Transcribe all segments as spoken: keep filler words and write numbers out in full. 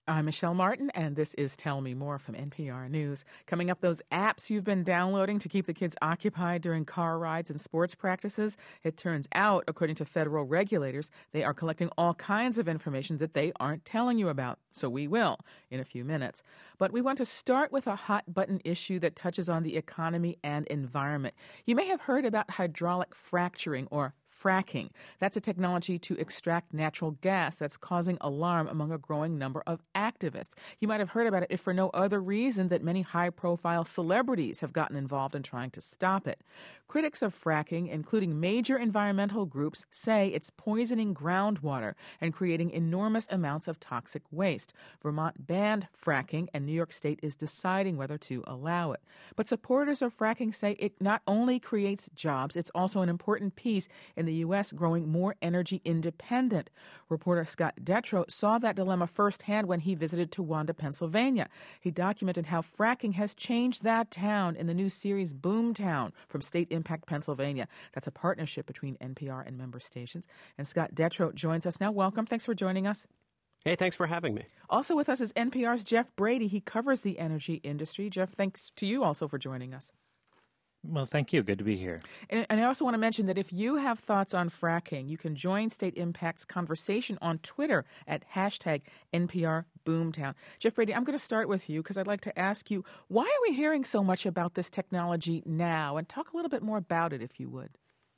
I'm Michelle Martin, and this is Tell Me More from N P R News. Coming up, those apps you've been downloading to keep the kids occupied during car rides and sports practices. It turns out, according to federal regulators, they are collecting all kinds of information that they aren't telling you about. So we will in a few minutes. But we want to start with a hot-button issue that touches on the economy and environment. You may have heard about hydraulic fracturing or fracking. That's a technology to extract natural gas that's causing alarm among a growing number of activists. You might have heard about it if for no other reason that many high-profile celebrities have gotten involved in trying to stop it. Critics of fracking, including major environmental groups, say it's poisoning groundwater and creating enormous amounts of toxic waste. Vermont banned fracking, and New York State is deciding whether to allow it. But supporters of fracking say it not only creates jobs, it's also an important piece in the U S growing more energy independent. Reporter Scott Detrow saw that dilemma firsthand when he visited Towanda, Pennsylvania. He documented how fracking has changed that town in the new series Boomtown from State Impact Pennsylvania. That's a partnership between N P R and member stations. And Scott Detrow joins us now. Welcome. Thanks for joining us. Hey, thanks for having me. Also with us is N P R's Jeff Brady. He covers the energy industry. Jeff, thanks to you also for joining us. Well, thank you. Good to be here. And, and I also want to mention that if you have thoughts on fracking, you can join State Impact's conversation on Twitter at hashtag N P R Boomtown. Jeff Brady, I'm going to start with you because I'd like to ask you, why are we hearing so much about this technology now? And talk a little bit more about it, if you would.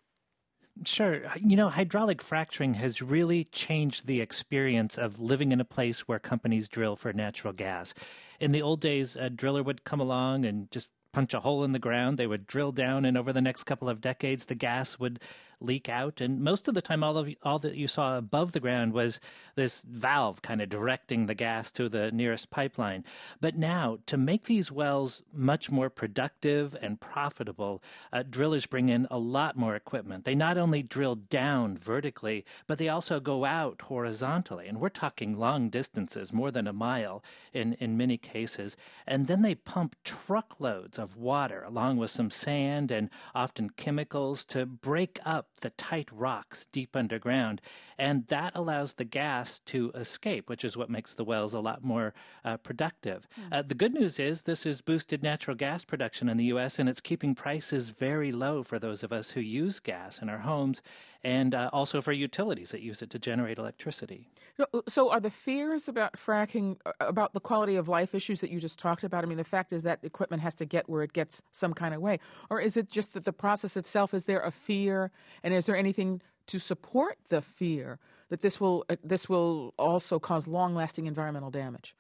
Sure. You know, hydraulic fracturing has really changed the experience of living in a place where companies drill for natural gas. In the old days, a driller would come along and just punch a hole in the ground. They would drill down, and over the next couple of decades, the gas would leak out. And most of the time, all of all that you saw above the ground was this valve kind of directing the gas to the nearest pipeline. But now, to make these wells much more productive and profitable, uh, drillers bring in a lot more equipment. They not only drill down vertically, but they also go out horizontally. And we're talking long distances, more than a mile in, in many cases. And then they pump truckloads of water along with some sand and often chemicals to break up the tight rocks deep underground, and that allows the gas to escape, which is what makes the wells a lot more uh, productive. Mm. Uh, the good news is this has boosted natural gas production in the U S, and it's keeping prices very low for those of us who use gas in our homes, and uh, also for utilities that use it to generate electricity. So are the fears about fracking, about the quality of life issues that you just talked about, I mean, the fact is that equipment has to get where it gets some kind of way, or is it just that the process itself, is there a fear? And is there anything to support the fear that this will uh, this will also cause long-lasting environmental damage?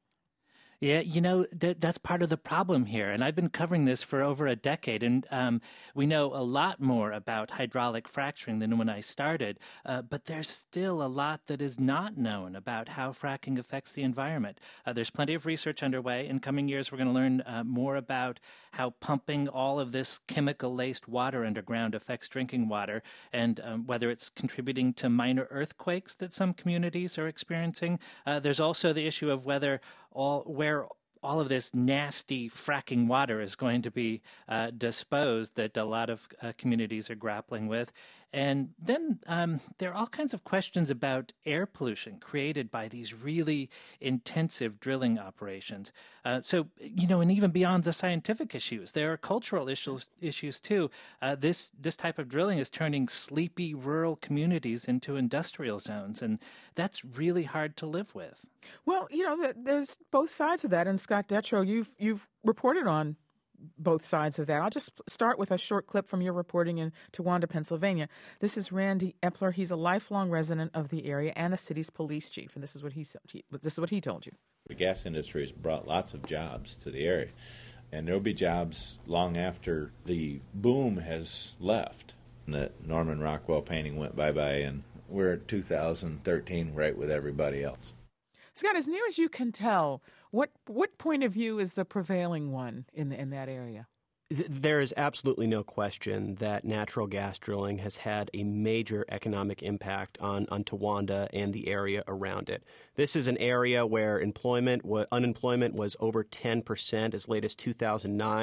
Yeah, you know, th- that's part of the problem here. And I've been covering this for over a decade, and um, we know a lot more about hydraulic fracturing than when I started. Uh, but there's still a lot that is not known about how fracking affects the environment. Uh, there's plenty of research underway. In coming years, we're going to learn uh, more about how pumping all of this chemical-laced water underground affects drinking water, and um, whether it's contributing to minor earthquakes that some communities are experiencing. Uh, there's also the issue of whether all where all of this nasty fracking water is going to be uh, disposed that a lot of uh, communities are grappling with. And then um, there are all kinds of questions about air pollution created by these really intensive drilling operations. Uh, so, you know, and even beyond the scientific issues, there are cultural issues issues too. Uh, this this type of drilling is turning sleepy rural communities into industrial zones, and that's really hard to live with. Well, you know, there's both sides of that, and Scott Detrow, you've you've reported on both sides of that. I'll just start with a short clip from your reporting in Towanda, Pennsylvania. This is Randy Epler. He's a lifelong resident of the area and the city's police chief, and this is what he this is what he told you. The gas industry has brought lots of jobs to the area, and there will be jobs long after the boom has left. That Norman Rockwell painting went bye-bye, and we're at two thousand thirteen right with everybody else. Scott, as near as you can tell, what what point of view is the prevailing one in the, in that area? There is absolutely no question that natural gas drilling has had a major economic impact on, on Towanda and the area around it. This is an area where employment, unemployment was over ten percent as late as two thousand nine.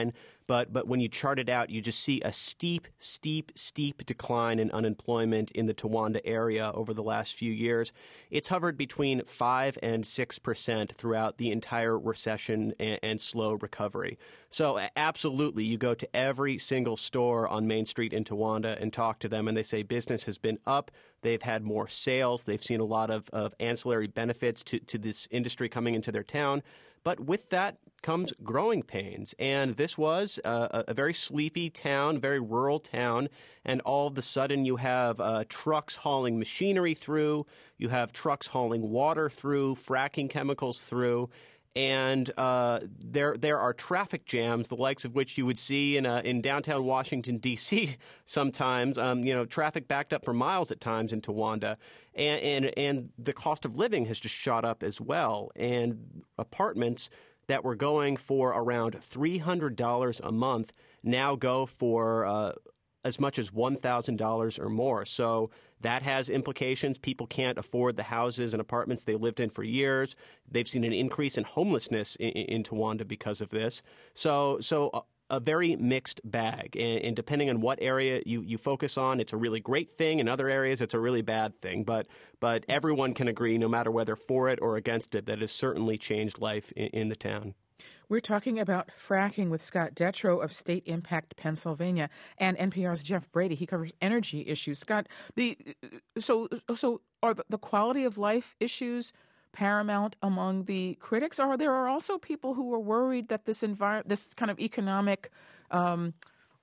But but when you chart it out, you just see a steep, steep, steep decline in unemployment in the Towanda area over the last few years. It's hovered between five and six percent throughout the entire recession and, and slow recovery. So absolutely, you go to every single store on Main Street in Towanda and talk to them, and they say business has been up. They've had more sales. They've seen a lot of, of ancillary benefits to, to this industry coming into their town. But with that comes growing pains. And this was uh, a very sleepy town, very rural town. And all of a sudden you have uh, trucks hauling machinery through. You have trucks hauling water through, fracking chemicals through. And uh, there there are traffic jams, the likes of which you would see in uh, in downtown Washington, D C sometimes. Um, you know, traffic backed up for miles at times in Towanda. And, and, and the cost of living has just shot up as well. And apartments that were going for around three hundred dollars a month now go for uh, as much as one thousand dollars or more. So that has implications. People can't afford the houses and apartments they lived in for years. They've seen an increase in homelessness in, in Towanda because of this. So, so a, a very mixed bag. And, and depending on what area you, you focus on, it's a really great thing. In other areas, it's a really bad thing. But but everyone can agree, no matter whether for it or against it, that has certainly changed life in, in the town. We're talking about fracking with Scott Detrow of State Impact Pennsylvania and N P R's Jeff Brady. He covers energy issues. Scott, the so so are the quality of life issues paramount among the critics, or there are also people who are worried that this envir- this kind of economic um,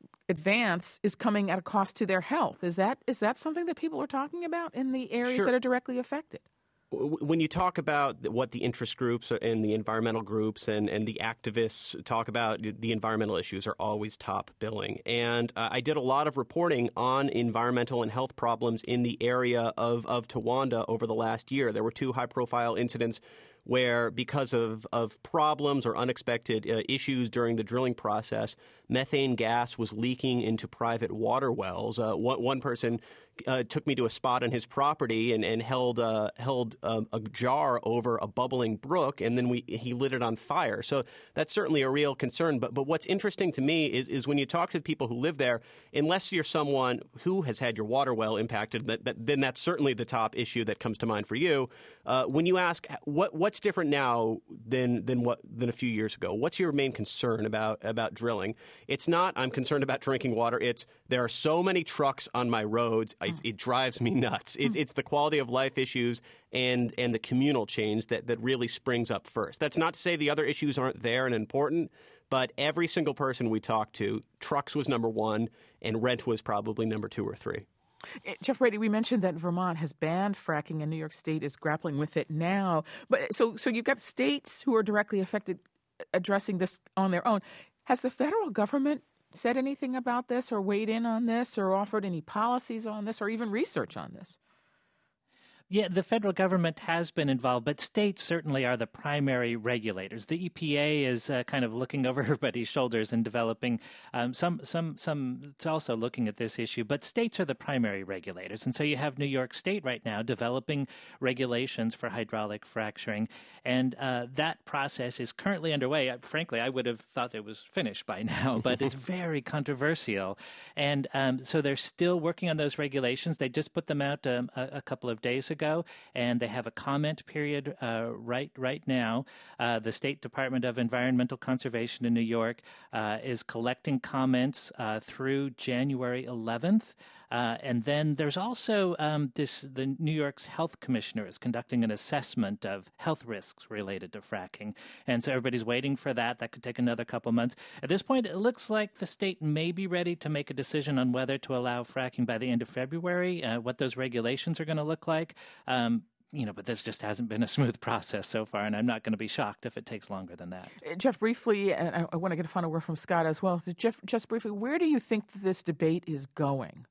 advance is coming at a cost to their health? Is that is that something that people are talking about in the areas Sure. that are directly affected? When you talk about what the interest groups and the environmental groups and, and the activists talk about, the environmental issues are always top billing. And uh, I did a lot of reporting on environmental and health problems in the area of, of Towanda over the last year. There were two high-profile incidents where, because of, of problems or unexpected uh, issues during the drilling process, methane gas was leaking into private water wells. Uh, one, one person uh, took me to a spot on his property and, and held uh, held uh, a jar over a bubbling brook, and then we he lit it on fire. So that's certainly a real concern. But but what's interesting to me is, is when you talk to the people who live there, unless you're someone who has had your water well impacted, that, that, then that's certainly the top issue that comes to mind for you. Uh, when you ask what what's different now than than what than a few years ago, what's your main concern about about drilling? It's not I'm concerned about drinking water. It's there are so many trucks on my roads. It, it drives me nuts. It, it's the quality of life issues and and the communal change that, that really springs up first. That's not to say the other issues aren't there and important, but every single person we talked to, trucks was number one and rent was probably number two or three. Jeff Brady, we mentioned that Vermont has banned fracking and New York State is grappling with it now. But so so you've got states who are directly affected addressing this on their own. Has the federal government said anything about this or weighed in on this or offered any policies on this or even research on this? Yeah, the federal government has been involved, but states certainly are the primary regulators. The E P A is uh, kind of looking over everybody's shoulders and developing um, some, some, some. It's also looking at this issue, but states are the primary regulators, and so you have New York State right now developing regulations for hydraulic fracturing, and uh, that process is currently underway. Frankly, I would have thought it was finished by now, but it's very controversial, and um, so they're still working on those regulations. They just put them out um, a, a couple of days ago. Ago, and they have a comment period uh, right right now. Uh, the State Department of Environmental Conservation in New York uh, is collecting comments uh, through January eleventh. Uh, and then there's also um, this. The New York's health commissioner is conducting an assessment of health risks related to fracking, and so everybody's waiting for that. That could take another couple months. At this point, it looks like the state may be ready to make a decision on whether to allow fracking by the end of February. Uh, what those regulations are going to look like. Um, You know, but this just hasn't been a smooth process so far, and I'm not going to be shocked if it takes longer than that. Jeff, briefly, and I, I want to get a final word from Scott as well. Jeff, just briefly, where do you think that this debate is going?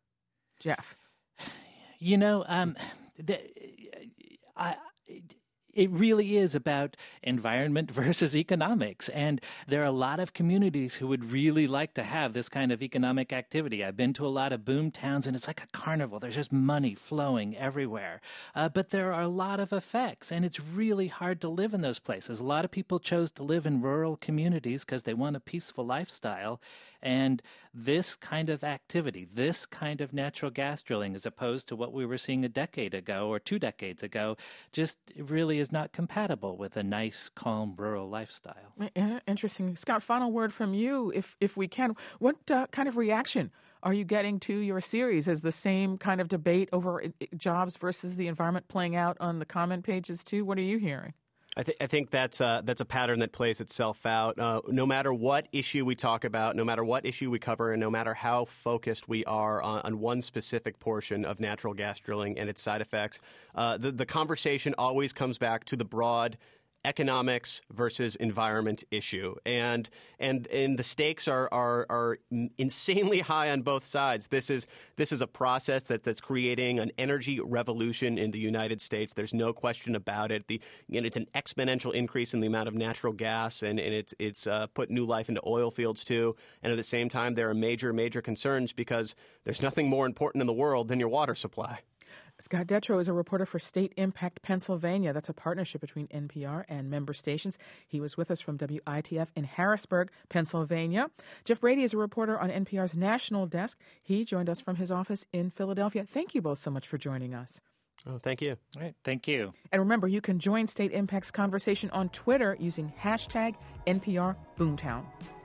Jeff? You know, um, the, I, it really is about environment versus economics. And there are a lot of communities who would really like to have this kind of economic activity. I've been to a lot of boom towns, and it's like a carnival. There's just money flowing everywhere. Uh, but there are a lot of effects, and it's really hard to live in those places. A lot of people chose to live in rural communities because they want a peaceful lifestyle. And this kind of activity, this kind of natural gas drilling, as opposed to what we were seeing a decade ago or two decades ago, just really is not compatible with a nice, calm, rural lifestyle. Interesting. Scott, final word from you, if if we can. What uh, kind of reaction are you getting to your series? Is the same kind of debate over jobs versus the environment playing out on the comment pages too? What are you hearing? I, th- I think that's uh, that's a pattern that plays itself out. Uh, no matter what issue we talk about, no matter what issue we cover, and no matter how focused we are on, on one specific portion of natural gas drilling and its side effects, uh, the, the conversation always comes back to the broad economics versus environment issue, and and and the stakes are are are insanely high on both sides. This is this is a process that that's creating an energy revolution in the United States. There's no question about it. The you know, it's an exponential increase in the amount of natural gas, and, and it's it's uh, put new life into oil fields too. And at the same time, there are major major concerns because there's nothing more important in the world than your water supply. Scott Detrow is a reporter for State Impact Pennsylvania. That's a partnership between N P R and member stations. He was with us from W I T F in Harrisburg, Pennsylvania. Jeff Brady is a reporter on N P R's national desk. He joined us from his office in Philadelphia. Thank you both so much for joining us. Oh, thank you. All right, thank you. And remember, you can join State Impact's conversation on Twitter using hashtag N P R Boomtown.